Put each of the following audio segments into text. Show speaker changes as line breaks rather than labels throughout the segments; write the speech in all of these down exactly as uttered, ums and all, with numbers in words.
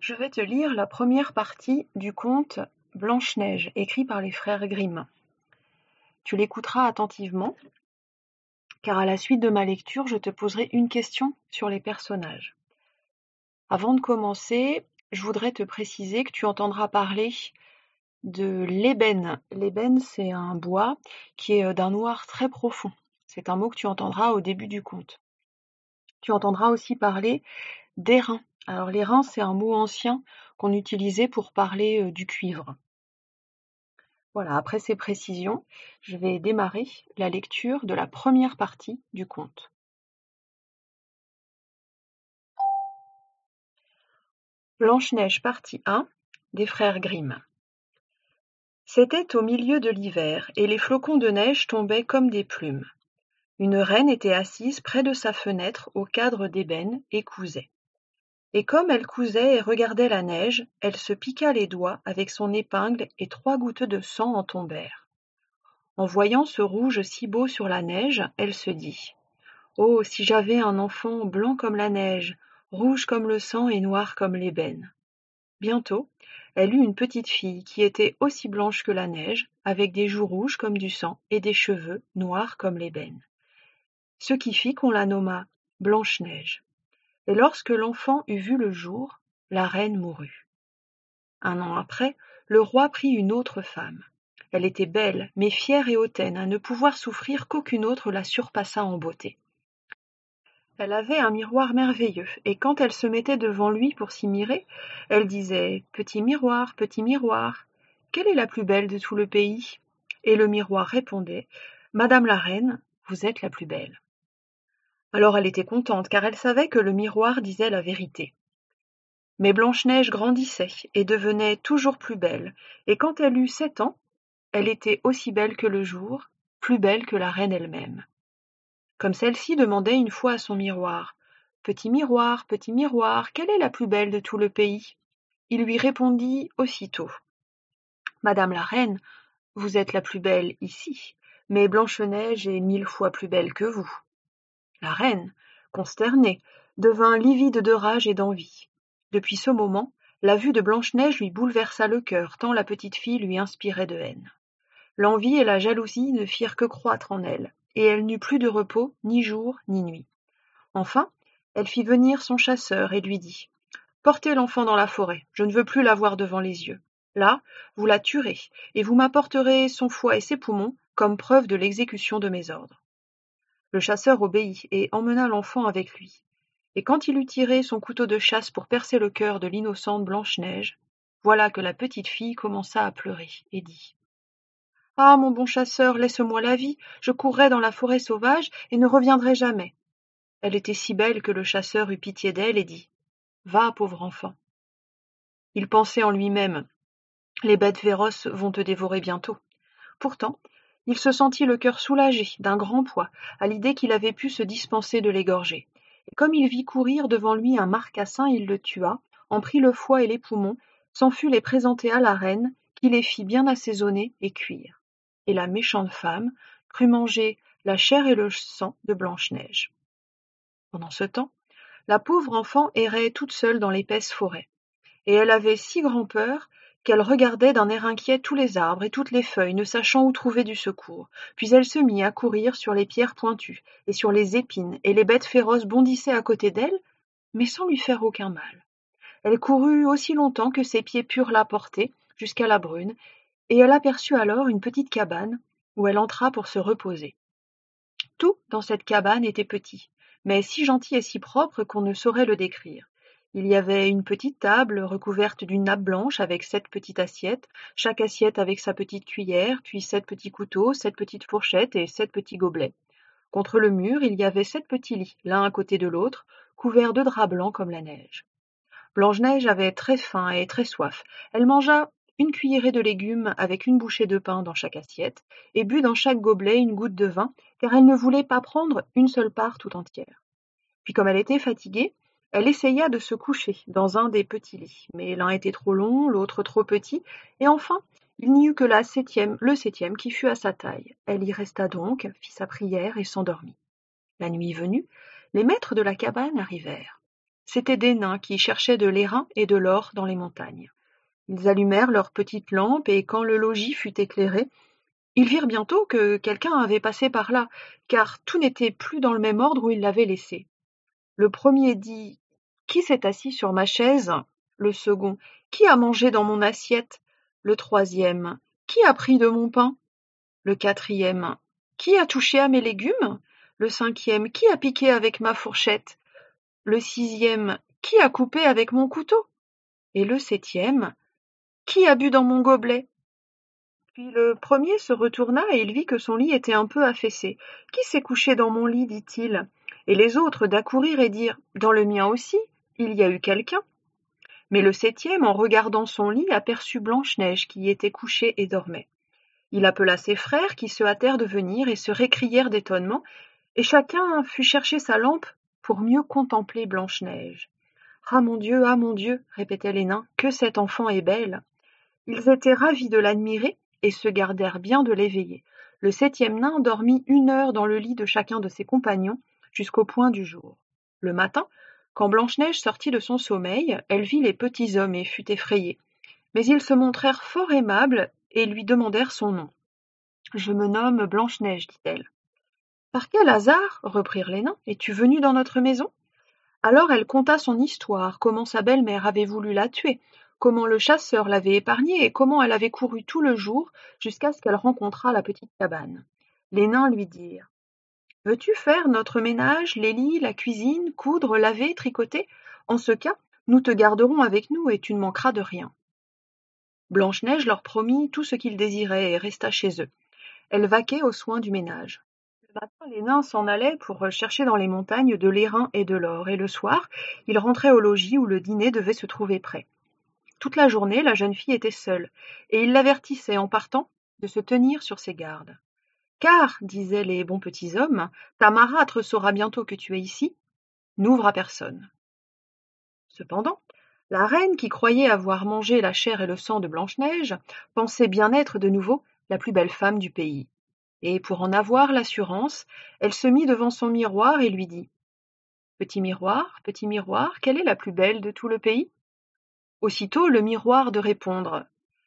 Je vais te lire la première partie du conte Blanche-Neige, écrit par les frères Grimm. Tu l'écouteras attentivement, car à la suite de ma lecture, je te poserai une question sur les personnages. Avant de commencer, je voudrais te préciser que tu entendras parler de l'ébène. L'ébène, c'est un bois qui est d'un noir très profond. C'est un mot que tu entendras au début du conte. Tu entendras aussi parler d'airain. Alors l'airain, c'est un mot ancien qu'on utilisait pour parler euh, du cuivre. Voilà, après ces précisions, je vais démarrer la lecture de la première partie du conte. Blanche-Neige, partie un, des frères Grimm. C'était au milieu de l'hiver, et les flocons de neige tombaient comme des plumes. Une reine était assise près de sa fenêtre au cadre d'ébène et cousait. Et comme elle cousait et regardait la neige, elle se piqua les doigts avec son épingle et trois gouttes de sang en tombèrent. En voyant ce rouge si beau sur la neige, elle se dit « Oh, si j'avais un enfant blanc comme la neige, rouge comme le sang et noir comme l'ébène !» Bientôt, elle eut une petite fille qui était aussi blanche que la neige, avec des joues rouges comme du sang et des cheveux noirs comme l'ébène. Ce qui fit qu'on la nomma Blanche-Neige. Et lorsque l'enfant eut vu le jour, la reine mourut. Un an après, le roi prit une autre femme. Elle était belle, mais fière et hautaine à ne pouvoir souffrir qu'aucune autre la surpassât en beauté. Elle avait un miroir merveilleux, et quand elle se mettait devant lui pour s'y mirer, elle disait « Petit miroir, petit miroir, quelle est la plus belle de tout le pays ?» Et le miroir répondait « Madame la reine, vous êtes la plus belle. » Alors elle était contente, car elle savait que le miroir disait la vérité. Mais Blanche-Neige grandissait et devenait toujours plus belle, et quand elle eut sept ans, elle était aussi belle que le jour, plus belle que la reine elle-même. Comme celle-ci demandait une fois à son miroir « Petit miroir, petit miroir, quelle est la plus belle de tout le pays ?» Il lui répondit aussitôt « Madame la reine, vous êtes la plus belle ici, mais Blanche-Neige est mille fois plus belle que vous. » La reine, consternée, devint livide de rage et d'envie. Depuis ce moment, la vue de Blanche-Neige lui bouleversa le cœur, tant la petite fille lui inspirait de haine. L'envie et la jalousie ne firent que croître en elle, et elle n'eut plus de repos, ni jour, ni nuit. Enfin, elle fit venir son chasseur et lui dit « Portez l'enfant dans la forêt, je ne veux plus la voir devant les yeux. Là, vous la tuerez, et vous m'apporterez son foie et ses poumons comme preuve de l'exécution de mes ordres. » Le chasseur obéit et emmena l'enfant avec lui. Et quand il eut tiré son couteau de chasse pour percer le cœur de l'innocente Blanche-Neige, voilà que la petite fille commença à pleurer et dit « Ah, mon bon chasseur, laisse-moi la vie, je courrai dans la forêt sauvage et ne reviendrai jamais. » Elle était si belle que le chasseur eut pitié d'elle et dit « Va, pauvre enfant. » Il pensait en lui-même « Les bêtes féroces vont te dévorer bientôt. » Pourtant, il se sentit le cœur soulagé d'un grand poids à l'idée qu'il avait pu se dispenser de l'égorger. Et comme il vit courir devant lui un marcassin, il le tua, en prit le foie et les poumons, s'en fut les présenter à la reine, qui les fit bien assaisonner et cuire. Et la méchante femme crut manger la chair et le sang de Blanche-Neige. Pendant ce temps, la pauvre enfant errait toute seule dans l'épaisse forêt, et elle avait si grand peur qu'elle regardait d'un air inquiet tous les arbres et toutes les feuilles, ne sachant où trouver du secours. Puis elle se mit à courir sur les pierres pointues et sur les épines, et les bêtes féroces bondissaient à côté d'elle, mais sans lui faire aucun mal. Elle courut aussi longtemps que ses pieds purent la porter, jusqu'à la brune, et elle aperçut alors une petite cabane, où elle entra pour se reposer. Tout dans cette cabane était petit, mais si gentil et si propre qu'on ne saurait le décrire. Il y avait une petite table recouverte d'une nappe blanche avec sept petites assiettes, chaque assiette avec sa petite cuillère, puis sept petits couteaux, sept petites fourchettes et sept petits gobelets. Contre le mur, il y avait sept petits lits, l'un à côté de l'autre, couverts de draps blancs comme la neige. Blanche-Neige avait très faim et très soif. Elle mangea une cuillerée de légumes avec une bouchée de pain dans chaque assiette, et but dans chaque gobelet une goutte de vin, car elle ne voulait pas prendre une seule part tout entière. Puis comme elle était fatiguée, elle essaya de se coucher dans un des petits lits, mais l'un était trop long, l'autre trop petit, et enfin, il n'y eut que la septième, le septième qui fut à sa taille. Elle y resta donc, fit sa prière et s'endormit. La nuit venue, les maîtres de la cabane arrivèrent. C'étaient des nains qui cherchaient de l'airain et de l'or dans les montagnes. Ils allumèrent leurs petites lampes et quand le logis fut éclairé, ils virent bientôt que quelqu'un avait passé par là, car tout n'était plus dans le même ordre où ils l'avaient laissé. Le premier dit « Qui s'est assis sur ma chaise ?» Le second « Qui a mangé dans mon assiette ?» Le troisième « Qui a pris de mon pain ?» Le quatrième « Qui a touché à mes légumes ?» Le cinquième « Qui a piqué avec ma fourchette ?» Le sixième « Qui a coupé avec mon couteau ?» Et le septième « Qui a bu dans mon gobelet ?» Puis le premier se retourna et il vit que son lit était un peu affaissé. « Qui s'est couché dans mon lit ?» dit-il. Et les autres d'accourir et dire « Dans le mien aussi, il y a eu quelqu'un. » Mais le septième, en regardant son lit, aperçut Blanche-Neige qui y était couchée et dormait. Il appela ses frères qui se hâtèrent de venir et se récrièrent d'étonnement, et chacun fut chercher sa lampe pour mieux contempler Blanche-Neige. « Ah mon Dieu, ah mon Dieu !» répétaient les nains, « que cet enfant est belle !» Ils étaient ravis de l'admirer et se gardèrent bien de l'éveiller. Le septième nain dormit une heure dans le lit de chacun de ses compagnons jusqu'au point du jour. Le matin, quand Blanche-Neige sortit de son sommeil, elle vit les petits hommes et fut effrayée. Mais ils se montrèrent fort aimables et lui demandèrent son nom. « Je me nomme Blanche-Neige, dit-elle. »« Par quel hasard, reprirent les nains, es-tu venue dans notre maison ?» Alors elle conta son histoire, comment sa belle-mère avait voulu la tuer, comment le chasseur l'avait épargnée et comment elle avait couru tout le jour jusqu'à ce qu'elle rencontrât la petite cabane. Les nains lui dirent « Veux-tu faire notre ménage, les lits, la cuisine, coudre, laver, tricoter ? En ce cas, nous te garderons avec nous et tu ne manqueras de rien. » Blanche-Neige leur promit tout ce qu'ils désiraient et resta chez eux. Elle vaquait aux soins du ménage. Le matin, les nains s'en allaient pour chercher dans les montagnes de l'airain et de l'or, et le soir, ils rentraient au logis où le dîner devait se trouver prêt. Toute la journée, la jeune fille était seule, et ils l'avertissaient en partant de se tenir sur ses gardes. « Car, disaient les bons petits hommes, ta marâtre saura bientôt que tu es ici, n'ouvre à personne. » Cependant, la reine, qui croyait avoir mangé la chair et le sang de Blanche-Neige, pensait bien être de nouveau la plus belle femme du pays. Et pour en avoir l'assurance, elle se mit devant son miroir et lui dit « Petit miroir, petit miroir, quelle est la plus belle de tout le pays ?» Aussitôt le miroir de répondre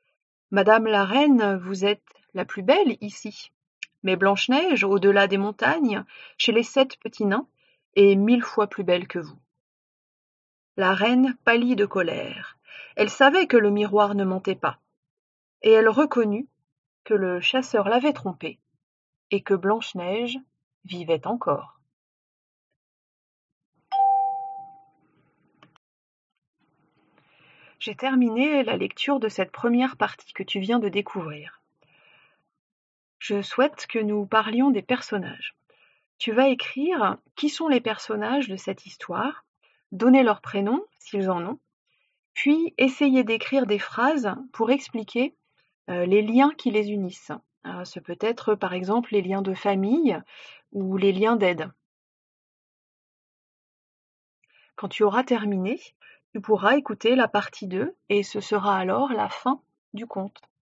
« Madame la reine, vous êtes la plus belle ici, mais Blanche-Neige, au-delà des montagnes, chez les sept petits nains, est mille fois plus belle que vous. » La reine pâlit de colère. Elle savait que le miroir ne mentait pas, et elle reconnut que le chasseur l'avait trompée et que Blanche-Neige vivait encore. J'ai terminé la lecture de cette première partie que tu viens de découvrir. Je souhaite que nous parlions des personnages. Tu vas écrire qui sont les personnages de cette histoire, donner leurs prénoms s'ils en ont, puis essayer d'écrire des phrases pour expliquer euh, les liens qui les unissent. Euh, ce peut être par exemple les liens de famille ou les liens d'aide. Quand tu auras terminé, tu pourras écouter la partie deux et ce sera alors la fin du conte.